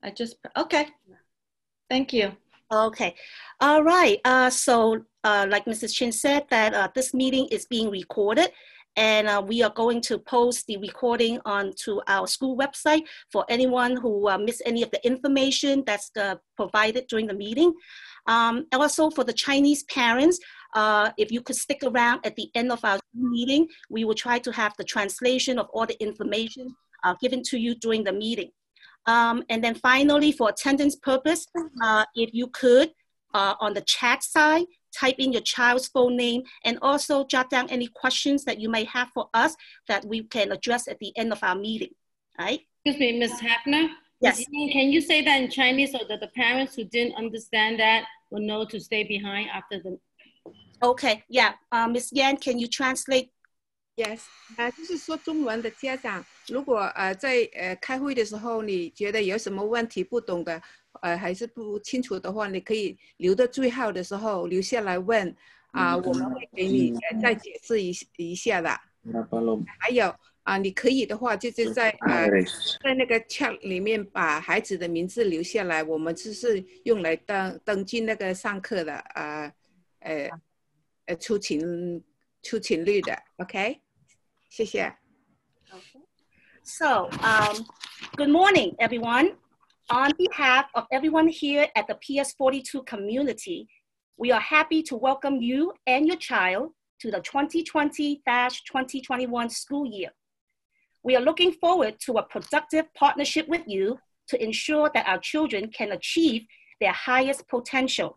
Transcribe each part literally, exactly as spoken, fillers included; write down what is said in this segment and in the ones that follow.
I just, okay. Thank you. Okay. All right. Uh, so uh, like Missus Chin said, that uh, this meeting is being recorded, and uh, we are going to post the recording onto our school website for anyone who uh, missed any of the information that's uh, provided during the meeting. Um, also for the Chinese parents, uh, if you could stick around at the end of our meeting, we will try to have the translation of all the information uh, given to you during the meeting. Um, and then finally, for attendance purpose, uh, if you could, uh, on the chat side, type in your child's full name and also jot down any questions that you may have for us that we can address at the end of our meeting, right? Excuse me, Miz Hafner? Yes. Miz Yang, can you say that in Chinese so that the parents who didn't understand that will know to stay behind after the... Okay, yeah. Uh, Miz Yan, can you translate? Yes， 呃，就是说中文的家长，如果呃在呃开会的时候，你觉得有什么问题不懂的，呃还是不清楚的话，你可以留到最后的时候留下来问啊、呃，我们会给你、呃、再解释一一下的。还有啊、呃，你可以的话，就是在呃在那个 chat 里面把孩子的名字留下来，我们就是用来登登记那个上课的啊呃呃出勤出勤率的 ，OK。谢谢。 Okay. So, um, good morning, everyone. On behalf of everyone here at the P S forty-two community, we are happy to welcome you and your child to the twenty twenty dash twenty twenty-one school year. We are looking forward to a productive partnership with you to ensure that our children can achieve their highest potential.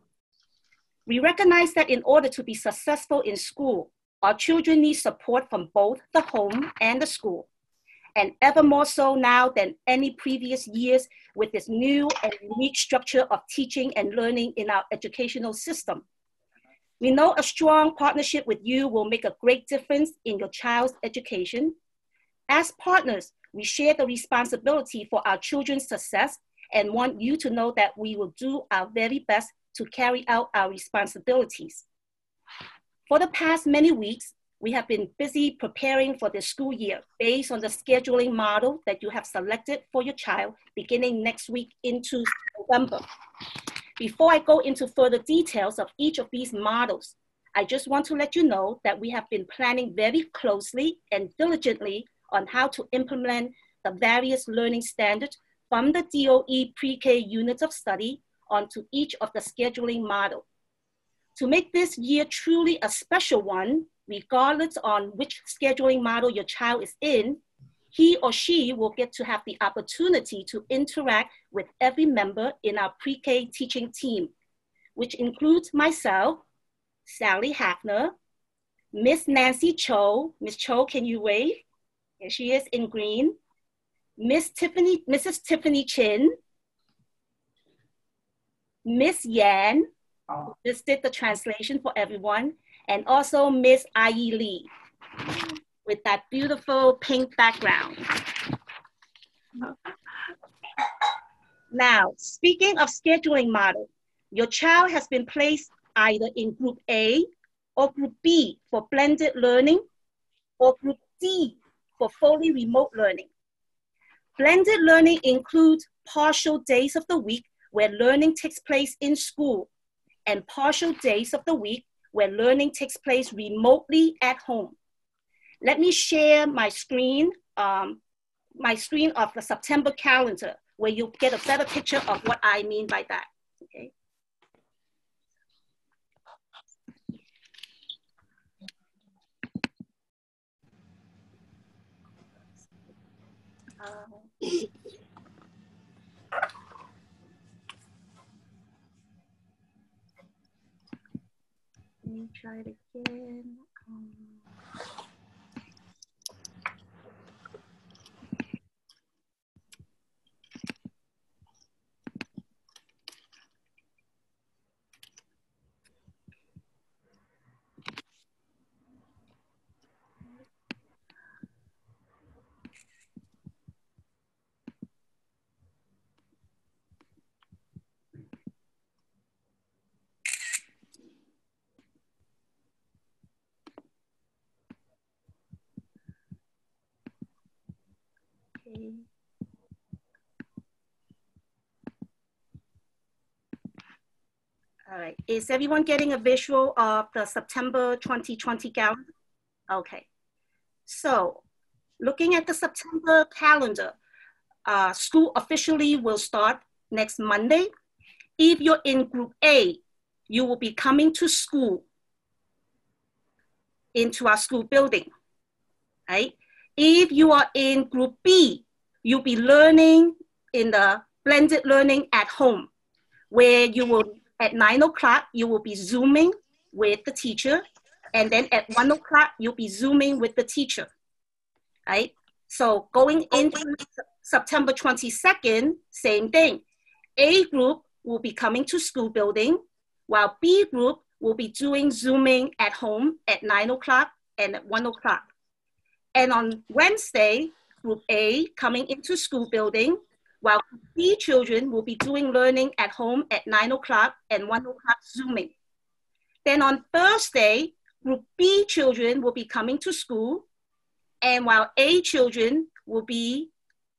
We recognize that in order to be successful in school, our children need support from both the home and the school, and ever more so now than any previous years with this new and unique structure of teaching and learning in our educational system. We know a strong partnership with you will make a great difference in your child's education. As partners, we share the responsibility for our children's success and want you to know that we will do our very best to carry out our responsibilities. For the past many weeks, we have been busy preparing for the school year based on the scheduling model that you have selected for your child beginning next week into November. Before I go into further details of each of these models, I just want to let you know that we have been planning very closely and diligently on how to implement the various learning standards from the D O E pre-K units of study onto each of the scheduling models. To make this year truly a special one, regardless on which scheduling model your child is in, he or she will get to have the opportunity to interact with every member in our pre-K teaching team, which includes myself, Sally Hafner, Miss Nancy Cho. Miss Cho, can you wave? Here she is in green. Miss Tiffany, Missus Tiffany Chin, Miss Yan, who just did the translation for everyone, and also Miss Ai Lee with that beautiful pink background. Now, speaking of scheduling model, your child has been placed either in group A or group B for blended learning, or group D for fully remote learning. Blended learning includes partial days of the week where learning takes place in school, and partial days of the week where learning takes place remotely at home. Let me share my screen, um, my screen of the September calendar, where you'll get a better picture of what I mean by that, okay? Uh, Let me try it again. Um, Okay. All right, is everyone getting a visual of the September twenty twenty calendar? Okay, so looking at the September calendar, uh, school officially will start next Monday. If you're in group A, you will be coming to school, into our school building, right? If you are in group B, you'll be learning in the blended learning at home, where you will, at nine o'clock, you will be Zooming with the teacher. And then at one o'clock, you'll be Zooming with the teacher, right? So going into September twenty-second, same thing. A group will be coming to school building, while B group will be doing Zooming at home at nine o'clock and at one o'clock. And on Wednesday, group A coming into school building, while B children will be doing learning at home at nine o'clock and one o'clock Zooming. Then on Thursday, group B children will be coming to school, and while A children will be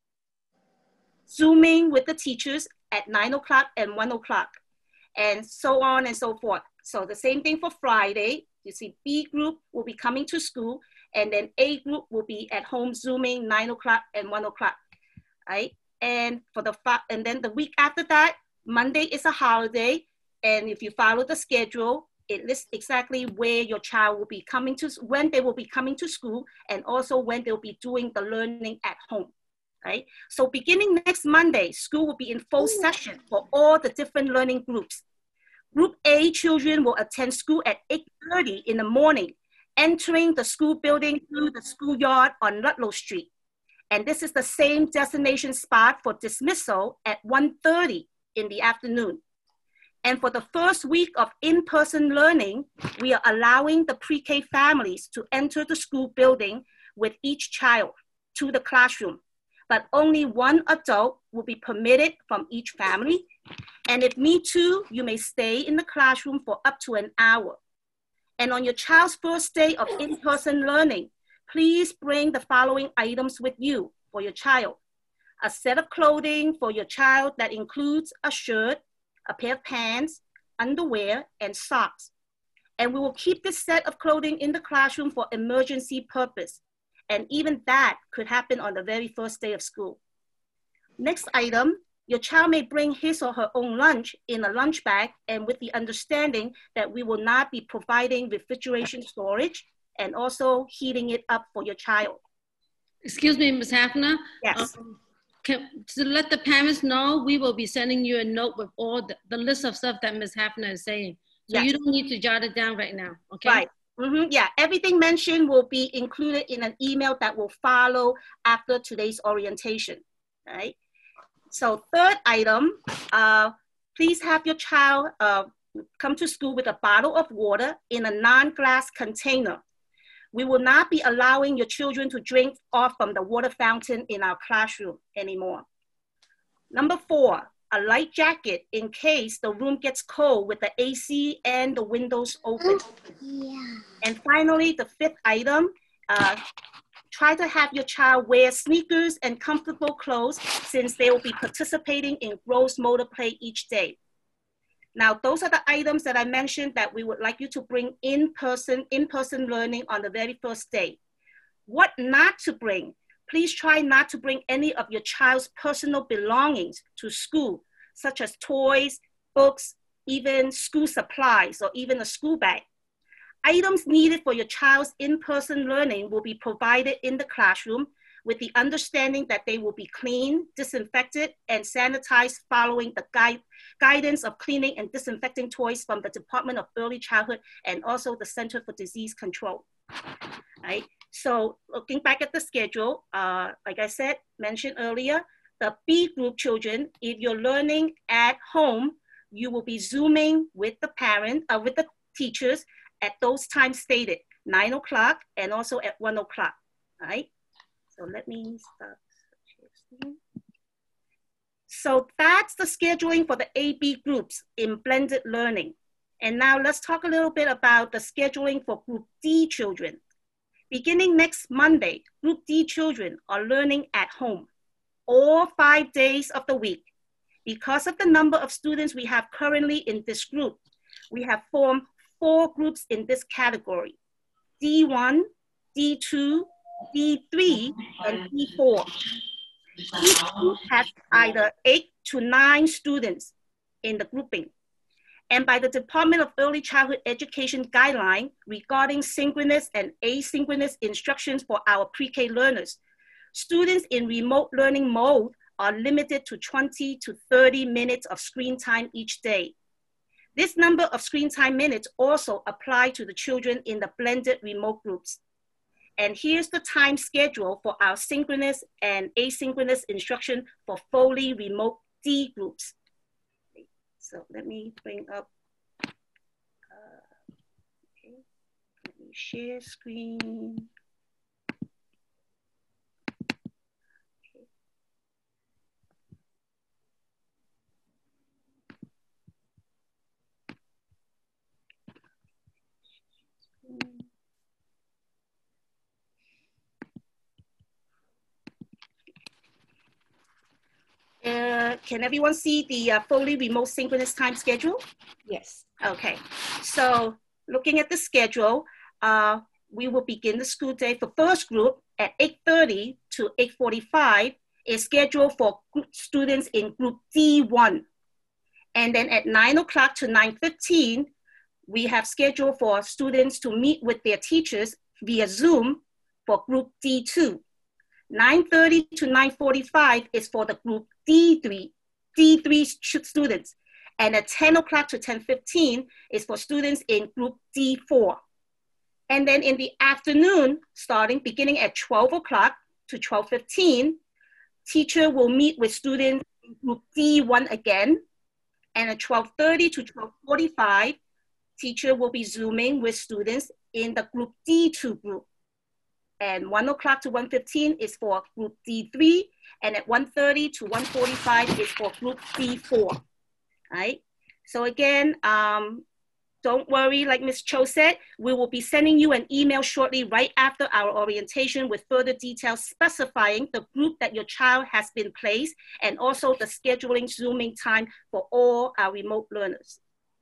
Zooming with the teachers at nine o'clock and one o'clock, and so on and so forth. So the same thing for Friday. You see B group will be coming to school, and then A group will be at home Zooming nine o'clock and one o'clock, right? And for the and then the week after that, Monday is a holiday, and if you follow the schedule, it lists exactly where your child will be coming to, when they will be coming to school, and also when they'll be doing the learning at home, right? So beginning next Monday, school will be in full session for all the different learning groups. Group A children will attend school at eight thirty in the morning, entering the school building through the schoolyard on Ludlow Street. And this is the same destination spot for dismissal at one thirty in the afternoon. And for the first week of in-person learning, we are allowing the pre-K families to enter the school building with each child to the classroom, but only one adult will be permitted from each family. And if need to, you may stay in the classroom for up to an hour. And on your child's first day of in-person learning, please bring the following items with you for your child. A set of clothing for your child that includes a shirt, a pair of pants, underwear, and socks. And we will keep this set of clothing in the classroom for emergency purpose. And even that could happen on the very first day of school. Next item, your child may bring his or her own lunch in a lunch bag, and with the understanding that we will not be providing refrigeration storage and also heating it up for your child. Excuse me, Miz Hafner. Yes. Um, can, to let the parents know, we will be sending you a note with all the, the list of stuff that Miz Hafner is saying. So yes. You don't need to jot it down right now, okay? Right. Mm-hmm. Yeah, everything mentioned will be included in an email that will follow after today's orientation, right? So third item, uh, please have your child uh, come to school with a bottle of water in a non-glass container. We will not be allowing your children to drink off from the water fountain in our classroom anymore. Number four, a light jacket in case the room gets cold with the A C and the windows open. Yeah. And finally, the fifth item, uh, try to have your child wear sneakers and comfortable clothes since they will be participating in gross motor play each day. Now, those are the items that I mentioned that we would like you to bring in-person, in-person learning on the very first day. What not to bring? Please try not to bring any of your child's personal belongings to school, such as toys, books, even school supplies, or even a school bag. Items needed for your child's in-person learning will be provided in the classroom with the understanding that they will be cleaned, disinfected, and sanitized following the guide, guidance of cleaning and disinfecting toys from the Department of Early Childhood and also the Center for Disease Control. Right? So looking back at the schedule, uh, like I said, mentioned earlier, the B group children, if you're learning at home, you will be Zooming with the parent, uh, with the teachers at those times stated, nine o'clock and also at one o'clock, right? So let me start. So that's the scheduling for the A B groups in blended learning. And now let's talk a little bit about the scheduling for Group D children. Beginning next Monday, Group D children are learning at home all five days of the week. Because of the number of students we have currently in this group, We have formed four groups in this category: D one, D two, D three, and D four. Each group has either eight to nine students in the grouping. And by the Department of Early Childhood Education guideline regarding synchronous and asynchronous instructions for our pre-K learners, students in remote learning mode are limited to twenty to thirty minutes of screen time each day. This number of screen time minutes also apply to the children in the blended remote groups. And here's the time schedule for our synchronous and asynchronous instruction for Foley remote D groups. So let me bring up, uh, okay, let me share screen. Uh, can everyone see the uh, Foley remote synchronous time schedule? Yes. Okay, so looking at the schedule, uh, we will begin the school day for first group at eight thirty to eight forty-five is scheduled for group students in group D one. And then at nine o'clock to nine fifteen, we have scheduled for students to meet with their teachers via Zoom for group D two. nine thirty to nine forty-five is for the group D three, D three students. And at ten o'clock to ten fifteen is for students in group D four. And then in the afternoon, starting beginning at twelve o'clock to twelve fifteen, teacher will meet with students in group D one again. And at twelve thirty to twelve forty-five, teacher will be Zooming with students in the group D two group. And one o'clock to one fifteen is for group D three, and at one thirty to one forty-five is for group D four, right? So again, um, don't worry, like Miz Cho said, we will be sending you an email shortly right after our orientation with further details specifying the group that your child has been placed and also the scheduling Zooming time for all our remote learners.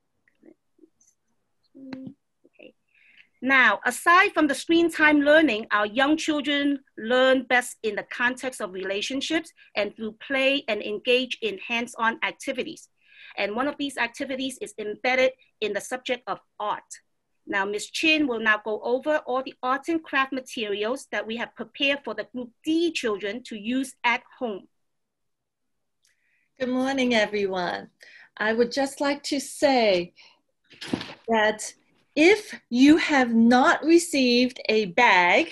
Now, aside from the screen time learning, our young children learn best in the context of relationships and through play and engage in hands-on activities. And one of these activities is embedded in the subject of art. Now, Miz Chin will now go over all the art and craft materials that we have prepared for the group D children to use at home. Good morning, everyone. I would just like to say that if you have not received a bag,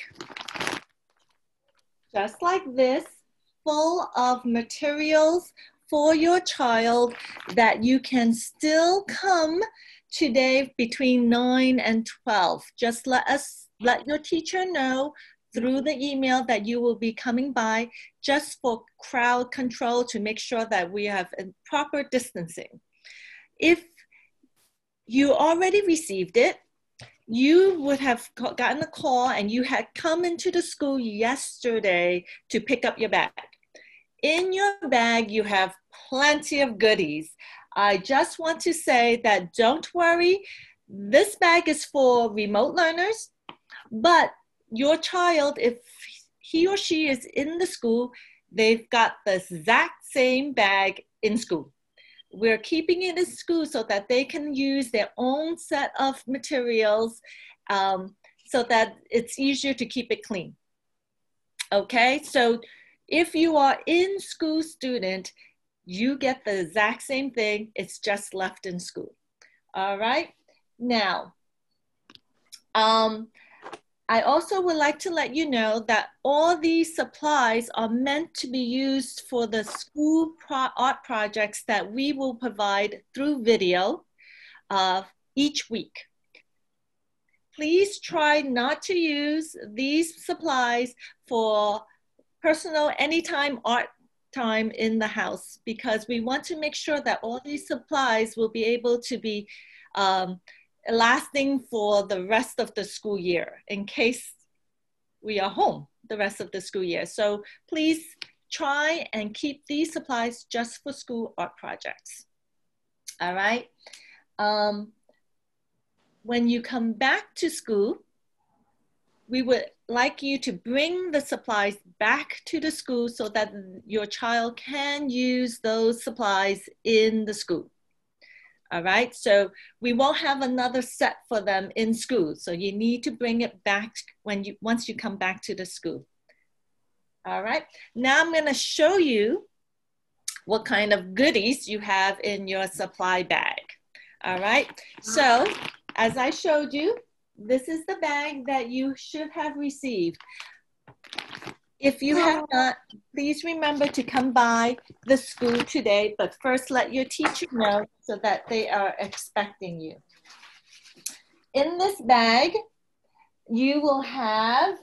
just like this, full of materials for your child, that you can still come today between nine and twelve. Just let us, let your teacher know through the email that you will be coming by just for crowd control to make sure that we have a proper distancing. If you already received it, you would have gotten a call and you had come into the school yesterday to pick up your bag. In your bag, you have plenty of goodies. I just want to say that don't worry, this bag is for remote learners, but your child, if he or she is in the school, they've got the exact same bag in school. We're keeping it in school so that they can use their own set of materials um, so that it's easier to keep it clean. Okay, so if you are in school student, you get the exact same thing, it's just left in school. All right, now, um, I also would like to let you know that all these supplies are meant to be used for the school pro art projects that we will provide through video uh, each week. Please try not to use these supplies for personal anytime art time in the house, because we want to make sure that all these supplies will be able to be um, lasting for the rest of the school year in case we are home the rest of the school year. So please try and keep these supplies just for school art projects. All right. Um, when you come back to school, we would like you to bring the supplies back to the school so that your child can use those supplies in the school. All right, so we won't have another set for them in school. So you need to bring it back when you, once you come back to the school. All right, now I'm gonna show you what kind of goodies you have in your supply bag. All right, so as I showed you, this is the bag that you should have received. If you have not, please remember to come by the school today, but first let your teacher know so that they are expecting you. In this bag, you will have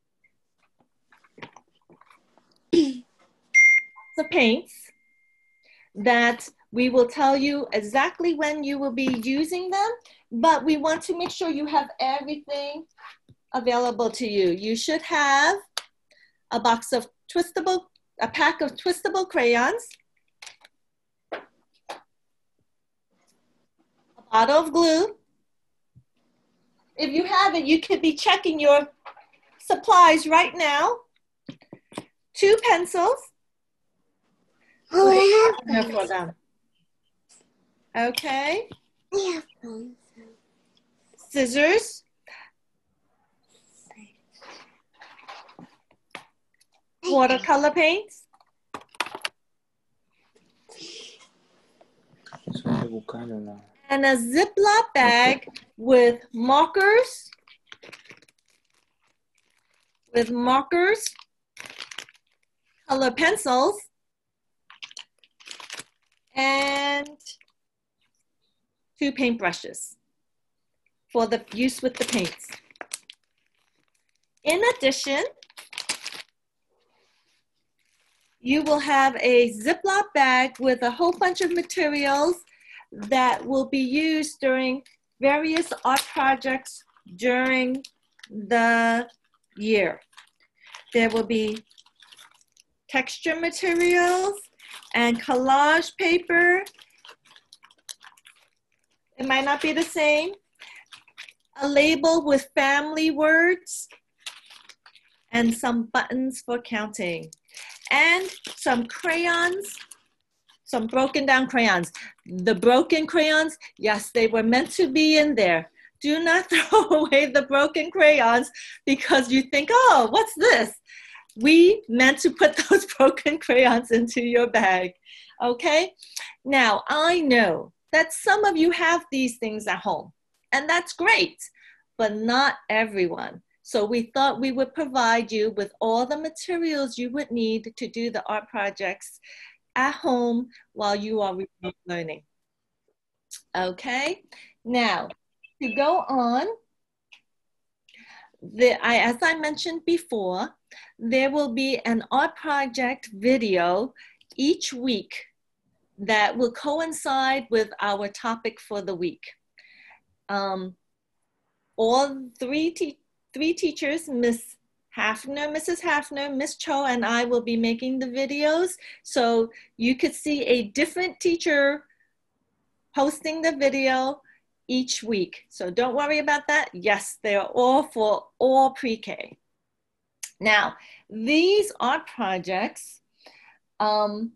the paints that we will tell you exactly when you will be using them, but we want to make sure you have everything available to you. You should have a box of twistable, a pack of twistable crayons, a bottle of glue. If you haven't, you could be checking your supplies right now. Two pencils. Oh, I have For them. Okay. I have pencils. Scissors. Watercolor paints. And a Ziploc bag with markers, with markers, color pencils, and two paintbrushes for the use with the paints. In addition, you will have a Ziploc bag with a whole bunch of materials that will be used during various art projects during the year. There will be texture materials and collage paper. It might not be the same. A label with family words and some buttons for counting. And some crayons, some broken down crayons. The broken crayons, yes, they were meant to be in there. Do not throw away the broken crayons because you think, oh, what's this? We meant to put those broken crayons into your bag, okay? Now, I know that some of you have these things at home, and that's great, but not everyone. So we thought we would provide you with all the materials you would need to do the art projects at home while you are remote learning. Okay, now to go on, the, I, as I mentioned before, there will be an art project video each week that will coincide with our topic for the week. Um, all three teachers, Three teachers, Miss Hafner, Missus Hafner, Miss Cho, and I will be making the videos. So you could see a different teacher posting the video each week. So don't worry about that. Yes, they are all for all pre-K. Now, these art projects, um,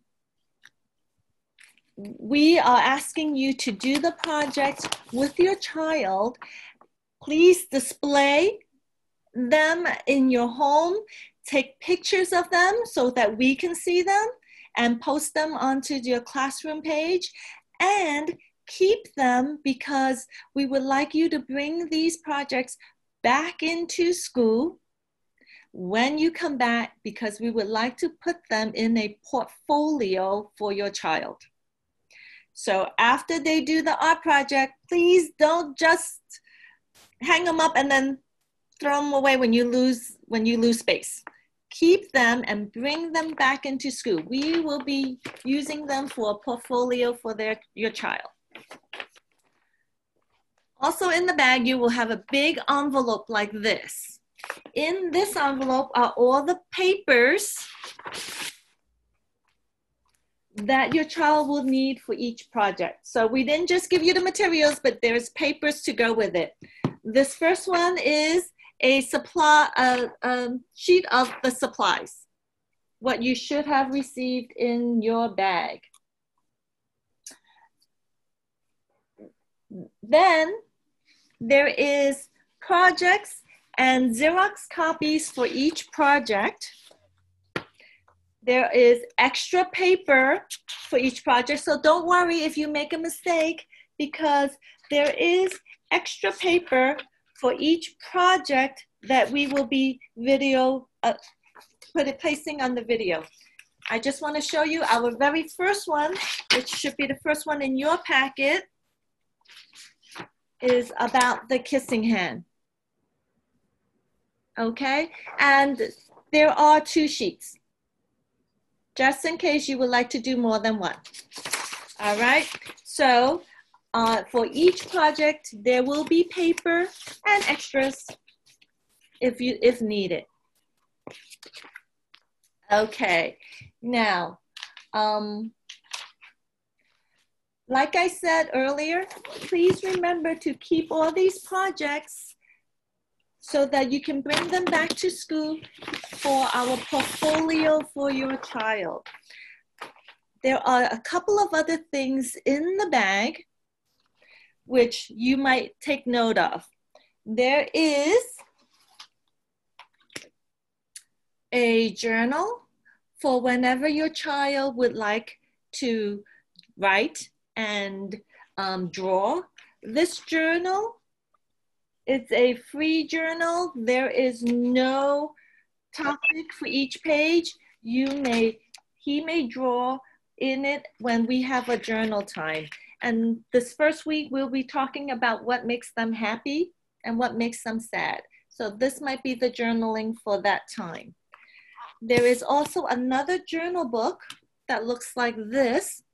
we are asking you to do the project with your child. Please display them in your home, take pictures of them so that we can see them and post them onto your classroom page, and keep them because we would like you to bring these projects back into school when you come back, because we would like to put them in a portfolio for your child. So after they do the art project, please don't just hang them up and then throw them away when you lose when you lose space. Keep them and bring them back into school. We will be using them for a portfolio for their your child. Also in the bag, you will have a big envelope like this. In this envelope are all the papers that your child will need for each project. So we didn't just give you the materials, but there's papers to go with it. This first one is a supply, a, a sheet of the supplies, what you should have received in your bag. Then there is projects and Xerox copies for each project. There is extra paper for each project. So don't worry if you make a mistake, because there is extra paper for each project that we will be video, uh, put it, placing on the video. I just want to show you our very first one, which should be the first one in your packet, is about the kissing hand. Okay, and there are two sheets, just in case you would like to do more than one. All right, so uh, for each project, there will be paper and extras if, you, if needed. Okay, now, um, like I said earlier, please remember to keep all these projects so that you can bring them back to school for our portfolio for your child. There are a couple of other things in the bag which you might take note of. There is a journal for whenever your child would like to write and um, draw. This journal, it's a free journal. There is no topic for each page. You may, he may draw in it when we have a journal time. And this first week, we'll be talking about what makes them happy and what makes them sad. So this might be the journaling for that time. There is also another journal book that looks like this.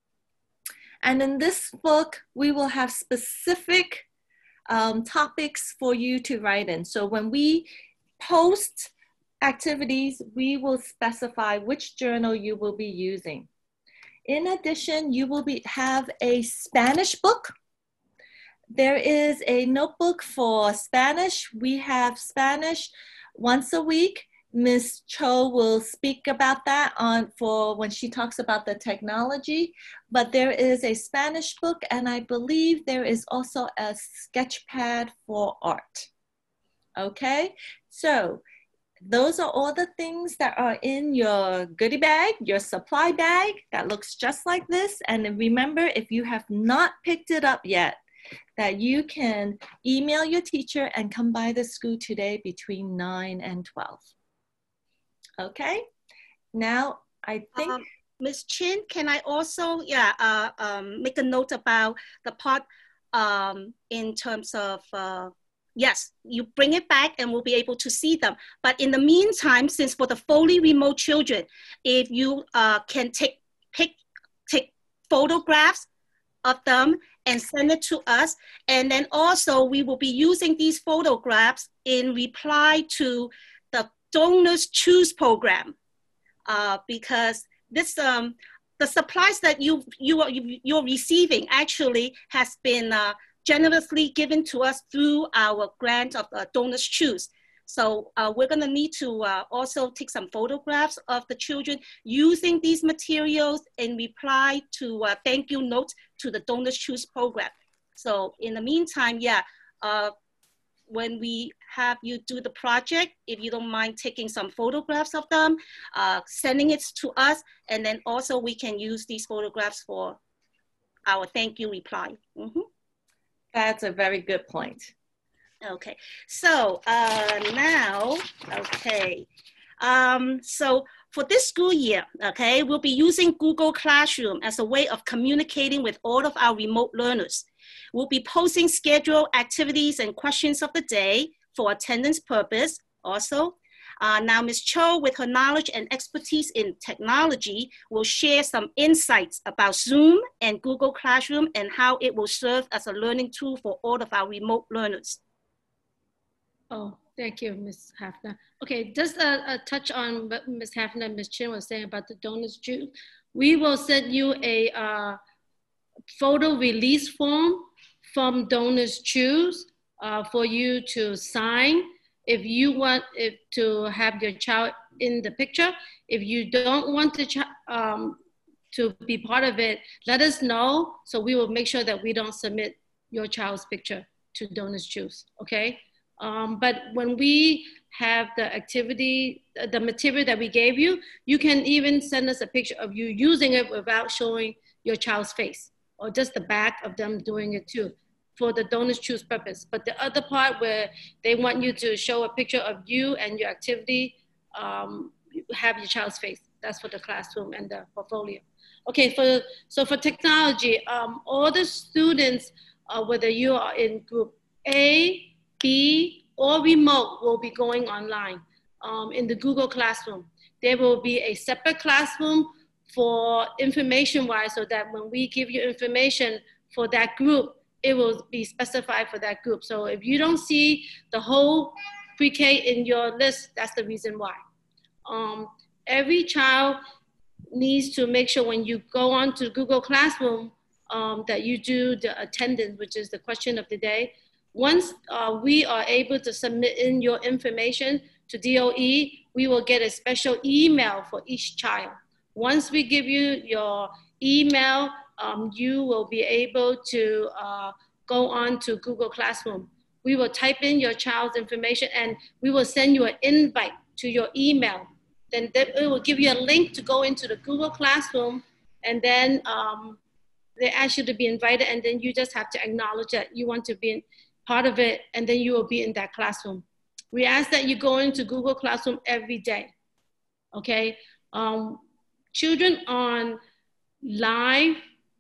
And in this book, we will have specific um, topics for you to write in. So when we post activities, we will specify which journal you will be using. In addition, you will be, have a Spanish book. There is a notebook for Spanish. We have Spanish once a week. Miz Cho will speak about that on for when she talks about the technology, but there is a Spanish book, and I believe there is also a sketch pad for art. Okay, so those are all the things that are in your goodie bag, your supply bag that looks just like this. And remember, if you have not picked it up yet, that you can email your teacher and come by the school today between nine and twelve. Okay, now I think. Um, Miz Chin, can I also yeah, uh, um, make a note about the part um, in terms of, uh, yes, you bring it back and we'll be able to see them. But in the meantime, since for the fully remote children, if you uh, can take, pick, take photographs of them and send it to us. And then also we will be using these photographs in reply to the Donors Choose program, uh, because this um, the supplies that you you are you're receiving actually has been uh, generously given to us through our grant of uh, Donors Choose. So uh, we're going to need to uh, also take some photographs of the children using these materials in reply to uh, thank you notes to the Donors Choose program. So in the meantime, yeah. Uh, when we have you do the project, if you don't mind taking some photographs of them, uh, sending it to us, and then also we can use these photographs for our thank you reply. Mm-hmm. That's a very good point. Okay, so uh, now, okay. Um, so for this school year, okay, we'll be using Google Classroom as a way of communicating with all of our remote learners. We'll be posting scheduled activities and questions of the day for attendance purpose also. Uh, now, Miz Cho, with her knowledge and expertise in technology, will share some insights about Zoom and Google Classroom and how it will serve as a learning tool for all of our remote learners. Oh, Thank you, Miz Hafner. Okay, just a, a touch on what Miz Hafner and Miz Chin was saying about the donors juice. We will send you a uh, photo release form from Donors Choose uh, for you to sign. If you want if, to have your child in the picture, if you don't want the child um, to be part of it, let us know so we will make sure that we don't submit your child's picture to Donors Choose, okay? Um, but when we have the activity, the material that we gave you, you can even send us a picture of you using it without showing your child's face, or just the back of them doing it too, for the Donors Choose purpose. But the other part where they want you to show a picture of you and your activity, um, have your child's face. That's for the classroom and the portfolio. Okay, for, so for technology, um, all the students, uh, whether you are in group A, B, or remote, will be going online um, in the Google Classroom. There will be a separate classroom for information-wise, so that when we give you information for that group, it will be specified for that group. So if you don't see the whole pre-K in your list, that's the reason why. Um, every child needs to make sure when you go on to Google Classroom um, that you do the attendance, which is the question of the day. Once uh, we are able to submit in your information to D O E, we will get a special email for each child. Once we give you your email, um, you will be able to uh, go on to Google Classroom. We will type in your child's information and we will send you an invite to your email. Then it will give you a link to go into the Google Classroom, and then um, they ask you to be invited, and then you just have to acknowledge that you want to be part of it, and then you will be in that classroom. We ask that you go into Google Classroom every day, okay? Um, children on live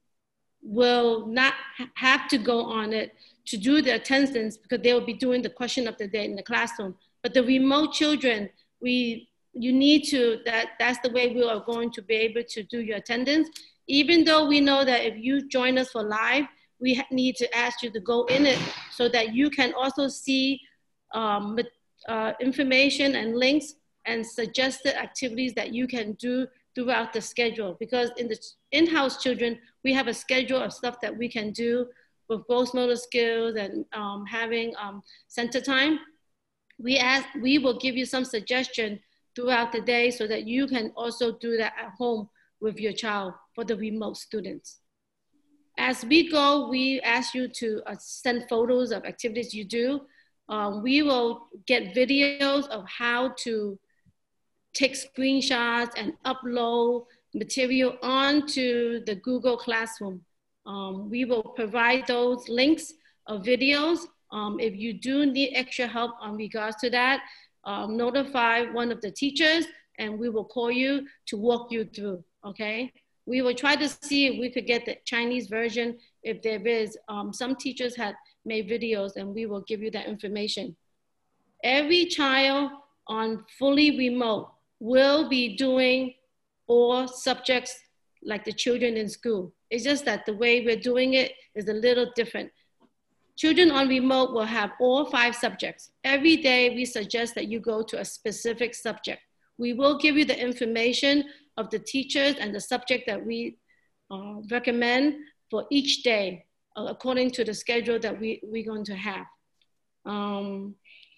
will not have to go on it to do the attendance, because they will be doing the question of the day in the classroom. But the remote children, we you need to, that, that's the way we are going to be able to do your attendance. Even though we know that if you join us for live, we need to ask you to go in it so that you can also see um, uh, information and links and suggested activities that you can do throughout the schedule. Because in the in-house children, we have a schedule of stuff that we can do with gross motor skills and um, having um, center time. We, ask, we will give you some suggestion throughout the day so that you can also do that at home with your child for the remote students. As we go, we ask you to uh, send photos of activities you do. Um, we will get videos of how to take screenshots and upload material onto the Google Classroom. Um, we will provide those links of videos. Um, if you do need extra help on regards to that, um, notify one of the teachers and we will call you to walk you through, okay? We will try to see if we could get the Chinese version. If there is, um, some teachers had made videos and we will give you that information. Every child on fully remote will be doing all subjects like the children in school. It's just that the way we're doing it is a little different. Children on remote will have all five subjects. Every day we suggest that you go to a specific subject. We will give you the information of the teachers and the subject that we uh, recommend for each day uh, according to the schedule that we, we're going to have. Um,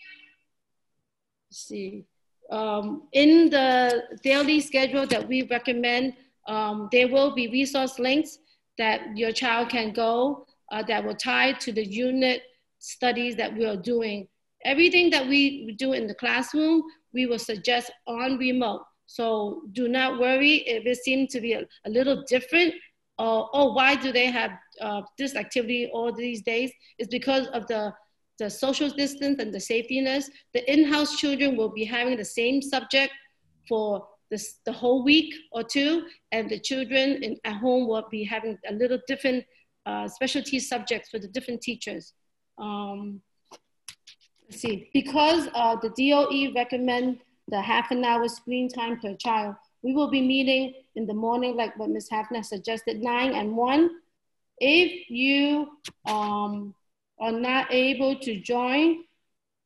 let's see. Um, in the daily schedule that we recommend, um, there will be resource links that your child can go uh, that will tie to the unit studies that we are doing. Everything that we do in the classroom, we will suggest on remote. So do not worry if it seems to be a, a little different. Or, oh, why do they have uh, this activity all these days? It's because of the, the social distance and the safetiness. The in-house children will be having the same subject for this, the whole week or two, and the children in, at home will be having a little different uh, specialty subjects for the different teachers. Um, let's see, because uh, the D O E recommend the half an hour screen time per child, we will be meeting in the morning, like what Miz Hafner suggested, nine and one. If you um, are not able to join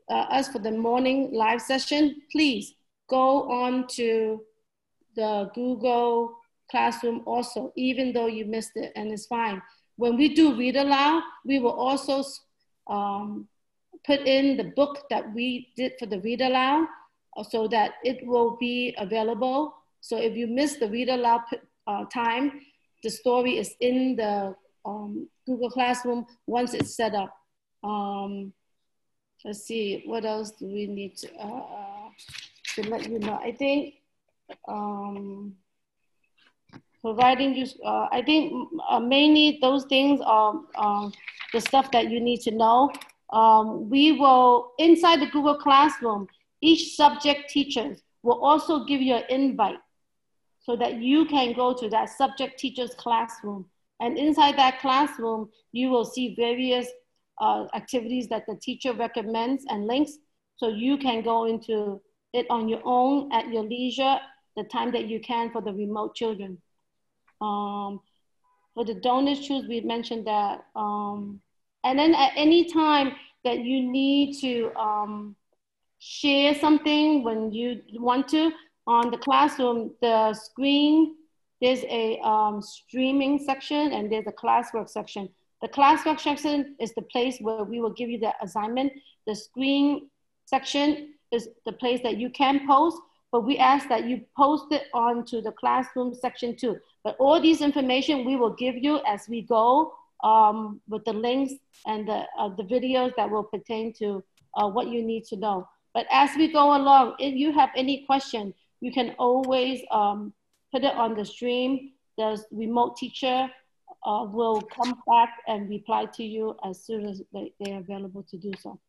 uh, us for the morning live session, please go on to the Google Classroom also, even though you missed it, and it's fine. When we do read aloud, we will also um, put in the book that we did for the read aloud so that it will be available. So if you miss the read aloud uh, time, the story is in the um, Google Classroom once it's set up. Um, let's see, what else do we need to, uh, to let you know? I think um, providing you, uh, I think uh, mainly those things are um, the stuff that you need to know. Um, we will, inside the Google Classroom, each subject teachers will also give you an invite so that you can go to that subject teacher's classroom. And inside that classroom, you will see various uh, activities that the teacher recommends and links. So you can go into it on your own at your leisure, the time that you can for the remote children. Um, for the donors choose, we mentioned that. Um, and then at any time that you need to um, share something when you want to, on the classroom, the screen, there's a um, streaming section and there's a classwork section. The classwork section is the place where we will give you the assignment. The screen section is the place that you can post, but we ask that you post it onto the classroom section too. But all these information we will give you as we go um, with the links and the, uh, the videos that will pertain to uh, what you need to know. But as we go along, if you have any question, you can always um, put it on the stream. The remote teacher uh, will come back and reply to you as soon as they, they're available to do so.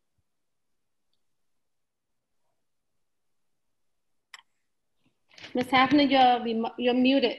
Miz Hafner, you're, you're muted.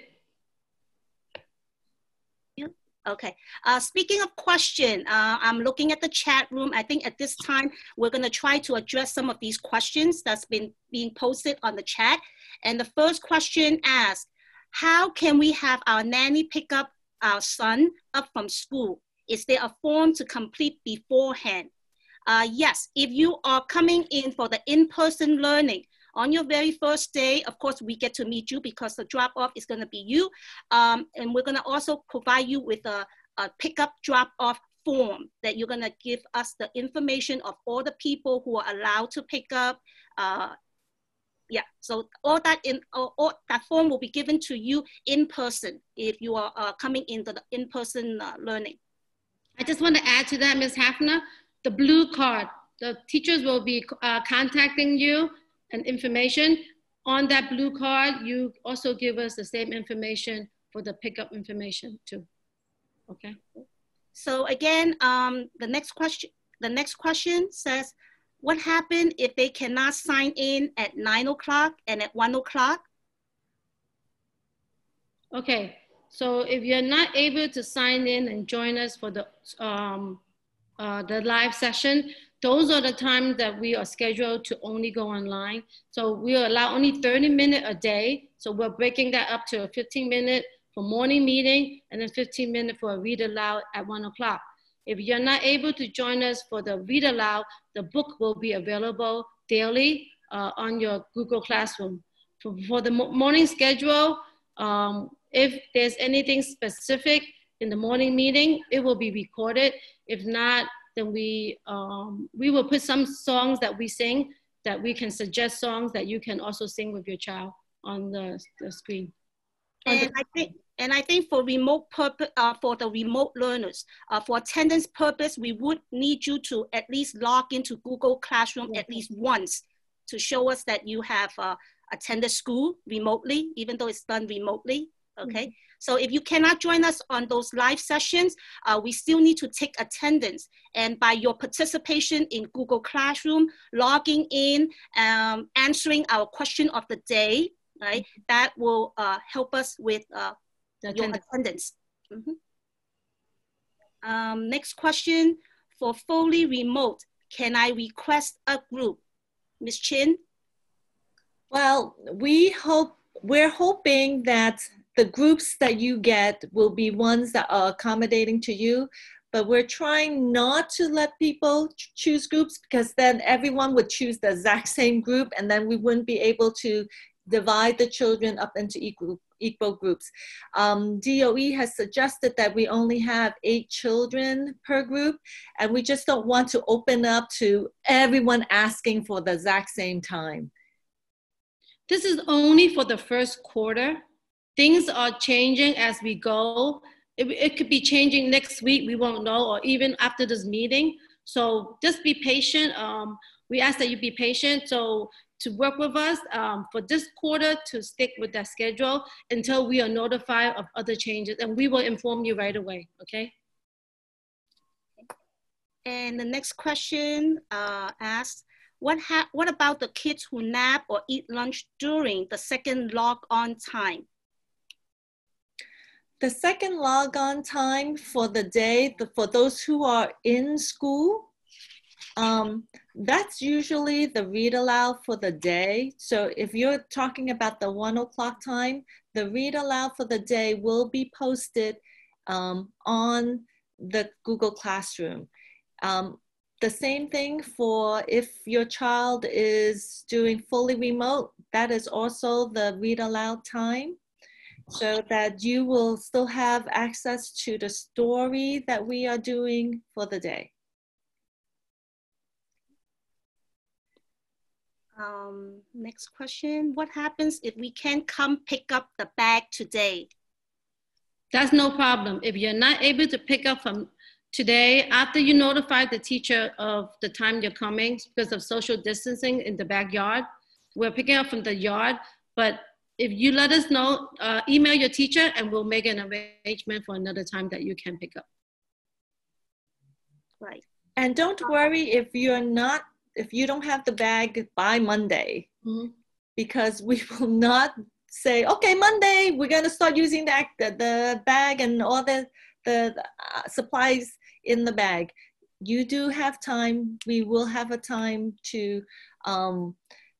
Okay, uh, speaking of question, uh, I'm looking at the chat room. I think at this time, we're gonna try to address some of these questions that's been being posted on the chat. And the first question asks, how can we have our nanny pick up our son up from school? Is there a form to complete beforehand? Uh, yes, if you are coming in for the in-person learning, on your very first day, of course, we get to meet you because the drop-off is going to be you. Um, and we're going to also provide you with a, a pick-up drop-off form that you're going to give us the information of all the people who are allowed to pick up. Uh, yeah, so all that, in, all, all that form will be given to you in person if you are uh, coming into the in-person uh, learning. I just want to add to that, Miz Hafner, the blue card, the teachers will be uh, contacting you and information. On that blue card, you also give us the same information for the pickup information too. Okay. So again, um, the next question, the next question says, what happened if they cannot sign in at nine o'clock and at one o'clock? Okay, so if you're not able to sign in and join us for the um, uh, the live session, those are the times that we are scheduled to only go online. So we allow only thirty minutes a day. So we're breaking that up to a fifteen minute for morning meeting and then fifteen minutes for a read aloud at one o'clock. If you're not able to join us for the read aloud, the book will be available daily uh, on your Google Classroom. For, for the morning schedule, um, if there's anything specific in the morning meeting, it will be recorded. If not, then we, um, we will put some songs that we sing that we can suggest songs that you can also sing with your child on the, the screen. On And the I think, and I think for remote purpose, uh, for the remote learners, uh, for attendance purpose, we would need you to at least log into Google Classroom Yeah. at least once to show us that you have uh, attended school remotely, even though it's done remotely, okay? Mm-hmm. So if you cannot join us on those live sessions, uh, we still need to take attendance. And by your participation in Google Classroom, logging in, um, answering our question of the day, right? Mm-hmm. That will uh, help us with uh, your attendance. attendance. Mm-hmm. um, next question, for fully remote, can I request a group? Miz Chin? Well, we hope, we're hoping that the groups that you get will be ones that are accommodating to you, but we're trying not to let people ch- choose groups, because then everyone would choose the exact same group, and then we wouldn't be able to divide the children up into equal, equal groups. Um, D O E has suggested that we only have eight children per group, and we just don't want to open up to everyone asking for the exact same time. This is only for the first quarter. Things are changing as we go. It, it could be changing next week, we won't know, or even after this meeting. So just be patient. Um, we ask that you be patient. So to work with us um, for this quarter, to stick with that schedule until we are notified of other changes, and we will inform you right away, okay? And the next question uh, asks, what, ha what about the kids who nap or eat lunch during the second log on time? The second log on time for the day, the, for those who are in school, um, that's usually the read aloud for the day. So if you're talking about the one o'clock time, the read aloud for the day will be posted um, on the Google Classroom. Um, the same thing for if your child is doing fully remote, that is also the read aloud time, so that you will still have access to the story that we are doing for the day. Um, next question, what happens if we can't come pick up the bag today? That's no problem. If you're not able to pick up from today, after you notify the teacher of the time you're coming because of social distancing in the backyard, we're picking up from the yard. But if you let us know, uh, email your teacher and we'll make an arrangement for another time that you can pick up. Right. And don't worry if you're not, if you don't have the bag by Monday, mm-hmm. because we will not say, okay, Monday, we're gonna start using the, the, the bag and all the, the uh, supplies in the bag. You do have time. We will have a time to, um,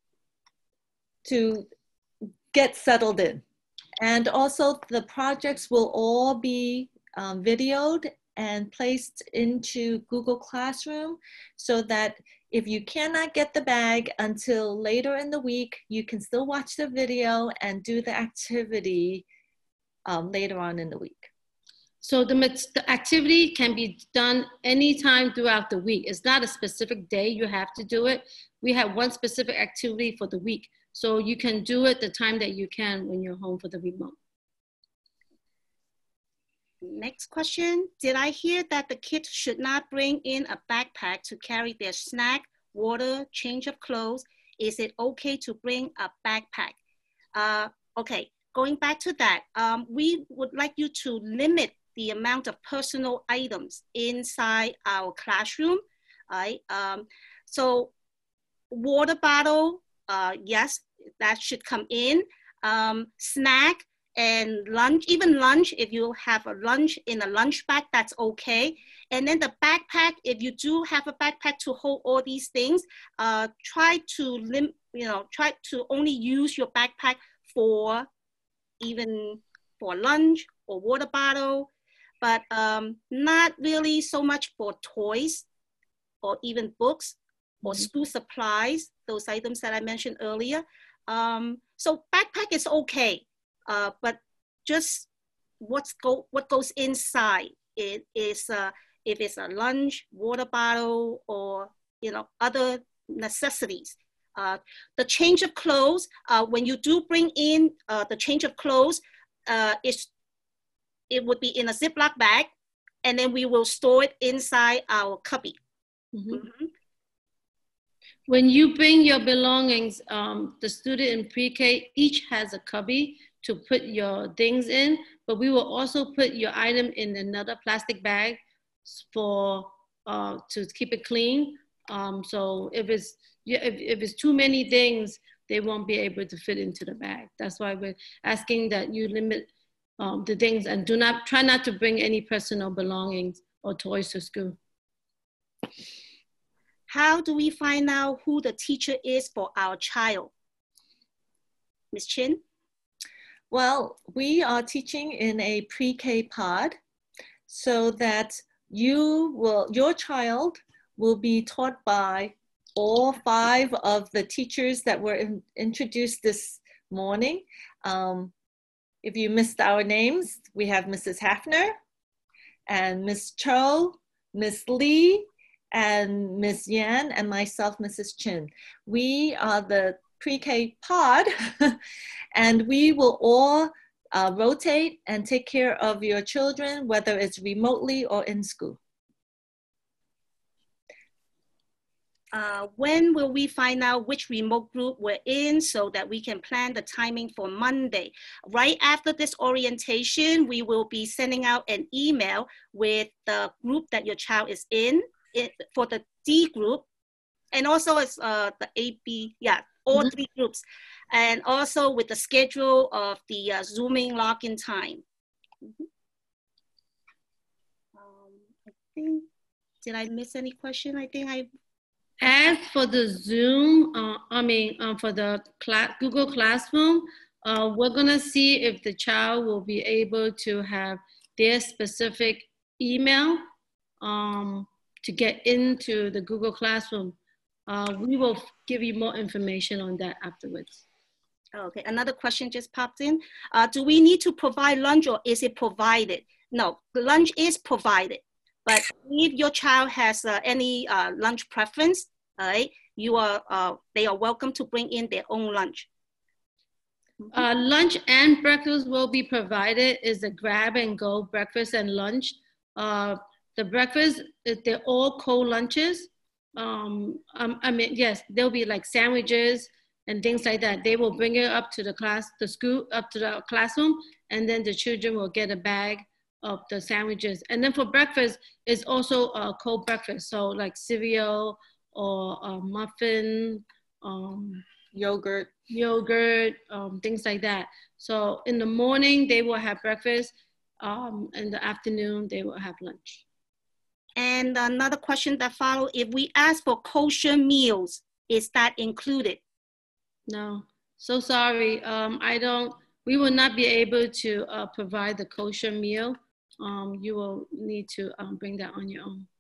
to get settled in. And also the projects will all be um, videoed and placed into Google Classroom, so that if you cannot get the bag until later in the week, you can still watch the video and do the activity um, later on in the week. So the, the activity can be done anytime throughout the week. It's not a specific day you have to do it. We have one specific activity for the week. So you can do it the time that you can when you're home for the remote. Next question, did I hear that the kids should not bring in a backpack to carry their snack, water, change of clothes? Is it okay to bring a backpack? Uh, okay, going back to that, um, we would like you to limit the amount of personal items inside our classroom, right? Um, so water bottle, uh, yes, that should come in. Um, snack and lunch, even lunch, if you have a lunch in a lunch bag, that's okay. And then the backpack, if you do have a backpack to hold all these things, uh, try to lim you know, try to only use your backpack for even for lunch or water bottle, but um, not really so much for toys or even books or school supplies, those items that I mentioned earlier. Um, so backpack is okay, uh, but just what's go what goes inside it is uh, if it's a lunch, water bottle, or you know other necessities. Uh, the change of clothes, uh, when you do bring in uh, the change of clothes, uh, it's, it would be in a Ziploc bag, and then we will store it inside our cubby. Mm-hmm. Mm-hmm. When you bring your belongings, um, the student in pre-K each has a cubby to put your things in, but we will also put your item in another plastic bag for uh, to keep it clean. Um, so if it's if, if it's too many things, they won't be able to fit into the bag. That's why we're asking that you limit um, the things and do not try not to bring any personal belongings or toys to school. How do we find out who the teacher is for our child? Miz Chin? Well, we are teaching in a pre-K pod, so that you will, your child will be taught by all five of the teachers that were in, introduced this morning. Um, if you missed our names, we have Missus Hafner and Miz Cho, Miz Lee, and Miz Yan, and myself, Missus Chin. We are the pre-K pod, and we will all uh, rotate and take care of your children, whether it's remotely or in school. Uh, when will we find out which remote group we're in so that we can plan the timing for Monday? Right after this orientation, we will be sending out an email with the group that your child is in, it, for the D group, and also it's uh, the A, B, yeah, all mm-hmm. three groups, and also with the schedule of the uh, Zooming login time. Mm-hmm. um, I think, did I miss any question? I think I. As for the Zoom, uh, I mean, um, for the class, Google Classroom, uh, we're gonna see if the child will be able to have their specific email um, to get into the Google Classroom. Uh, we will give you more information on that afterwards. Okay, another question just popped in. Uh, do we need to provide lunch or is it provided? No, the lunch is provided. But if your child has uh, any uh, lunch preference, all right, you are, uh, they are welcome to bring in their own lunch. Uh, lunch and breakfast will be provided. Is a grab and go breakfast and lunch. Uh, the breakfast, they're all cold lunches. Um, um, I mean, yes, there'll be like sandwiches and things like that. They will bring it up to the class, the school, up to the classroom, and then the children will get a bag of the sandwiches. And then for breakfast, it's also a cold breakfast. So like cereal or a muffin, um, yogurt, yogurt, um, things like that. So in the morning, they will have breakfast. Um, in the afternoon, they will have lunch. And another question that follows, if we ask for kosher meals, is that included? No, so sorry. Um, I don't, we will not be able to uh, provide the kosher meal. Um, you will need to um, bring that on your own.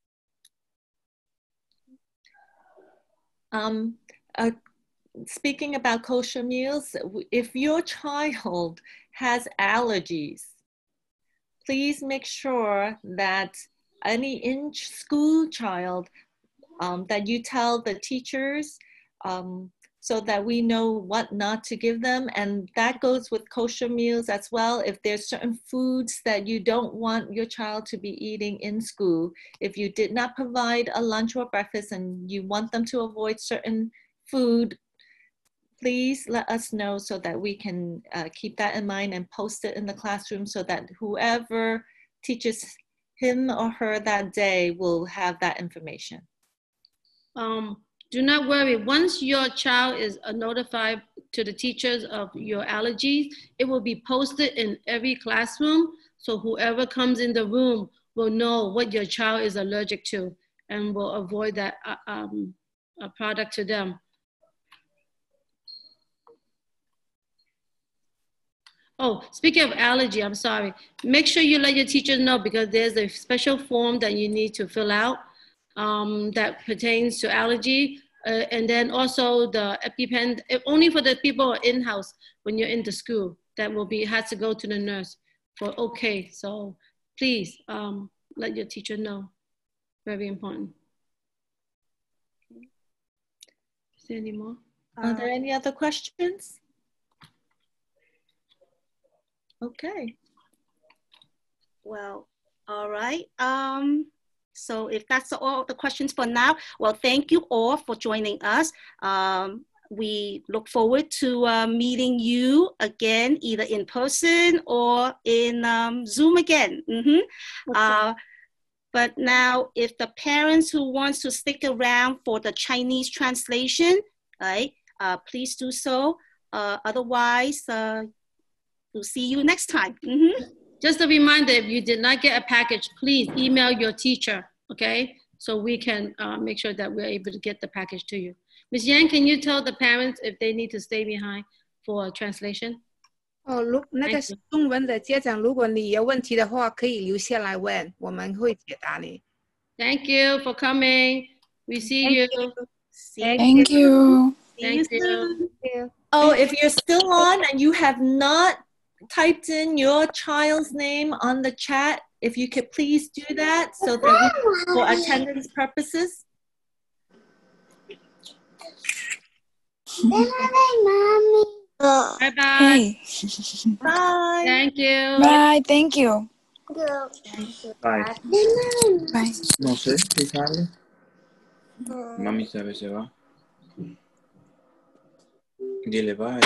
Um, uh, speaking about kosher meals, if your child has allergies, please make sure that any in-school child um, that you tell the teachers um, so that we know what not to give them. And that goes with kosher meals as well. If there's certain foods that you don't want your child to be eating in school, if you did not provide a lunch or breakfast and you want them to avoid certain food, please let us know so that we can uh, keep that in mind and post it in the classroom so that whoever teaches him or her that day will have that information. Um, do not worry. Once your child is uh, notified to the teachers of your allergies, it will be posted in every classroom. So whoever comes in the room will know what your child is allergic to and will avoid that uh, um, a product to them. Oh, speaking of allergy, I'm sorry. Make sure you let your teachers know because there's a special form that you need to fill out um, that pertains to allergy. Uh, and then also the EpiPen, only for the people in-house when you're in the school, that will be, has to go to the nurse for okay. So please um, let your teacher know. Very important. Is there any more? Are there any other questions? Okay. Well, all right. Um, so if that's all the questions for now, well, thank you all for joining us. Um, we look forward to uh, meeting you again, either in person or in um, Zoom again. Mm-hmm. Okay. Uh, but now, if the parents who wants to stick around for the Chinese translation, right, uh, please do so. Uh, otherwise, uh, we'll see you next time. Mm-hmm. Just a reminder, if you did not get a package, please email your teacher, okay? So we can uh, make sure that we're able to get the package to you. Miz Yang, can you tell the parents if they need to stay behind for translation? 哦，如那个 Thank 是 you. 中文的家长，如果你有问题的话，可以留下来问，我们会解答你。 Thank you for coming. We see you. See you. Thank you. See you Thank you. soon. Oh, if you're still on and you have not typed in your child's name on the chat, if you could please do that so that we, for attendance purposes. Mommy. Bye bye. Hey. Bye. Thank you. Bye. Thank you. Bye. Bye. No sé, ¿qué sale? Mami sabe, se va. Dile bye.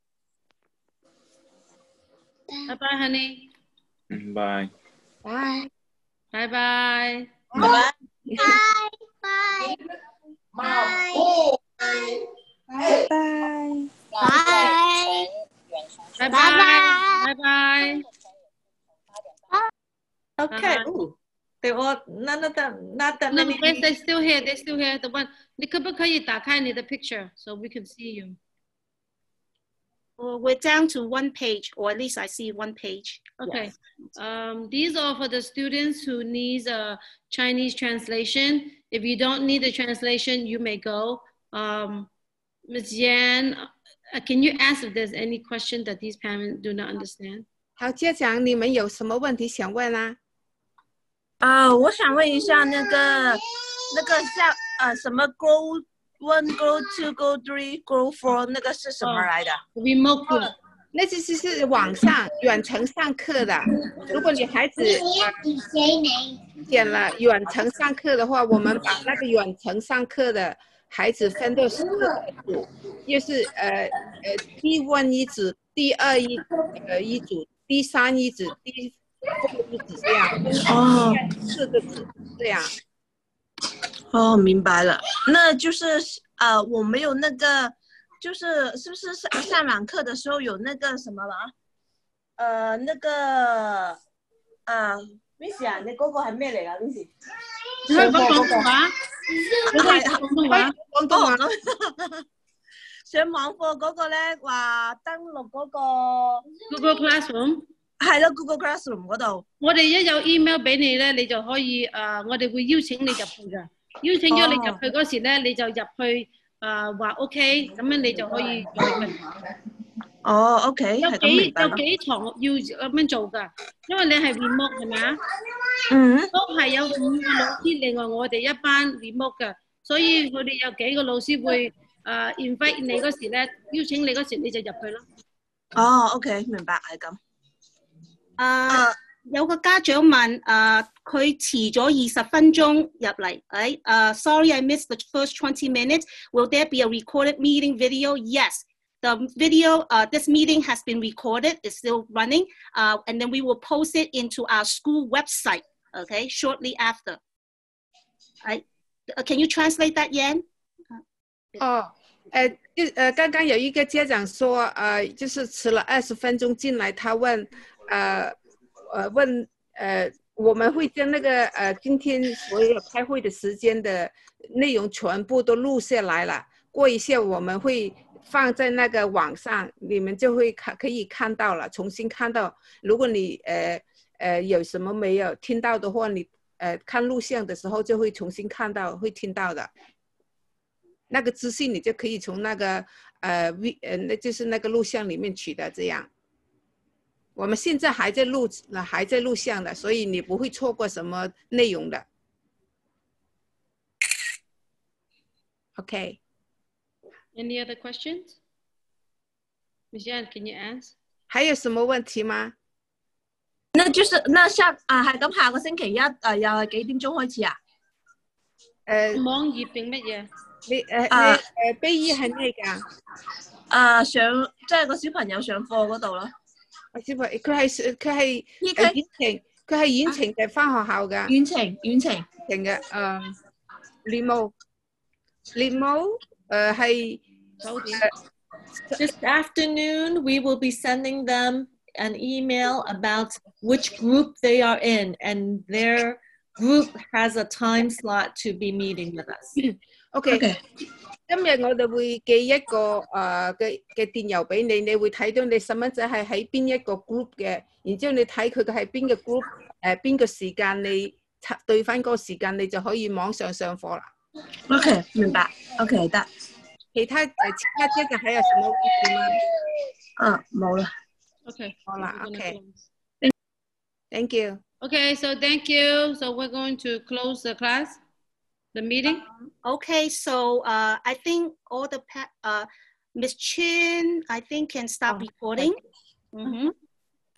Bye bye, honey. Bye. Bye. Bye bye. Bye. Bye. Bye. Bye. Bye. Bye. Bye. Bye bye. Bye bye. Okay. Uh-huh. Ooh, they're all, none of them, not that No, many. they they're still here. They're still here. The one. 你可不可以打开你的 picture so we can see you? Well, we're down to one page, or at least I see one page. Okay. Um, these are for the students who needs a Chinese translation. If you don't need the translation, you may go. Um, Miz Yan, uh, can you ask if there's any question that these parents do not understand? 好，家长，你们有什么问题想问啊？ 啊，我想问一下，那个那个像呃什么 grow one, grow two, grow three, grow four 那个是什么来的？ Remote group. 那就是是网上远程上课的。如果你孩子点了远程上课的话，我们把那个远程上课的孩子分到四个组，就是呃呃 D 一 一组 ，D 二一呃一组 ，D 三一组 ，D 四一组这样。 哦， 四个组这样。 哦，明白了。那就是呃，我没有那个，就是是不是上上网课的时候有那个什么了？呃，那个呃 ，Miss 啊，你嗰個係咩嚟㗎 ？Miss？ 你可以講廣東話。你可以講廣東話。 廣東話。 上網課嗰個咧，話登錄嗰個 Google Classroom。 係咯 ，Google Classroom 嗰度。 我哋一有 email 俾你咧，你就可以誒、呃，我哋會邀請你入去㗎。邀請咗你入去嗰時咧，你就入去誒話 OK，咁樣你就可以再問。 哦 ，OK， 有係咁幾明白咯。 有幾堂要咁樣做㗎，因為你係 remote 係咪啊？ 嗯。 都係有五個老師，另外我哋一班 remote 㗎，所以佢哋有幾個老師會誒、呃、invite 你嗰時咧，邀請你嗰時你就入去咯。 哦 ，OK， 明白，係咁。 啊、uh, 有個家長問，誒佢遲咗二十分鐘入嚟，誒誒 sorry I missed the first twenty minutes. Will there be a recorded meeting video? Yes. The video, uh, this meeting has been recorded. It's still running, uh, and then we will post it into our school website. Okay, shortly after. I, uh, can you translate that, Yan? 哦，呃，就呃，刚刚有一个家长说，呃，就是迟了二十分钟进来，他问。呃呃问呃我们会将那个呃今天所有开会的时间的内容全部都录下来了，过一下我们会放在那个网上，你们就会看可以看到了，重新看到。如果你呃呃有什么没有听到的话，你呃看录像的时候就会重新看到，会听到的。那个资讯你就可以从那个呃 V 呃那就是那个录像里面取的这样。我们现在还在录，还在录像的，所以你不会错过什么内容的。OK。 Any other questions? Miss Yan, can you ask? 还有什么問題嗎？ 那就是那下啊，係咁下個星期一啊，又係幾點鐘開始啊？ 誒， 網頁定乜嘢？ 你誒你誒 B 一係咩㗎？ 啊，上即係個小朋友上課嗰度咯。 小朋友佢係佢係遠程，佢係遠程定返學校㗎？ 遠程遠程程嘅誒 remote remote 誒係九點。 This afternoon, we will be sending them an email about which group they are in, and their group has a time slot to be meeting with us. OK， 今日我哋會寄一個誒嘅嘅電郵俾你，你會睇到你細蚊仔係喺邊一個 group 嘅，然之後你睇佢嘅係邊個 group，誒邊個時間你對翻嗰個時間，你就可以網上上課啦。 OK， 明白。OK， 得。 其他誒其他這個還有什麼問題嗎？ 嗯，冇啦。 Okay. 好啦 ，OK。Thank you. Okay, so thank you. So we're going to close the class, the meeting. Okay, so uh, I think all the, uh, Miz Chin, I think can start Oh, recording. Mm-hmm.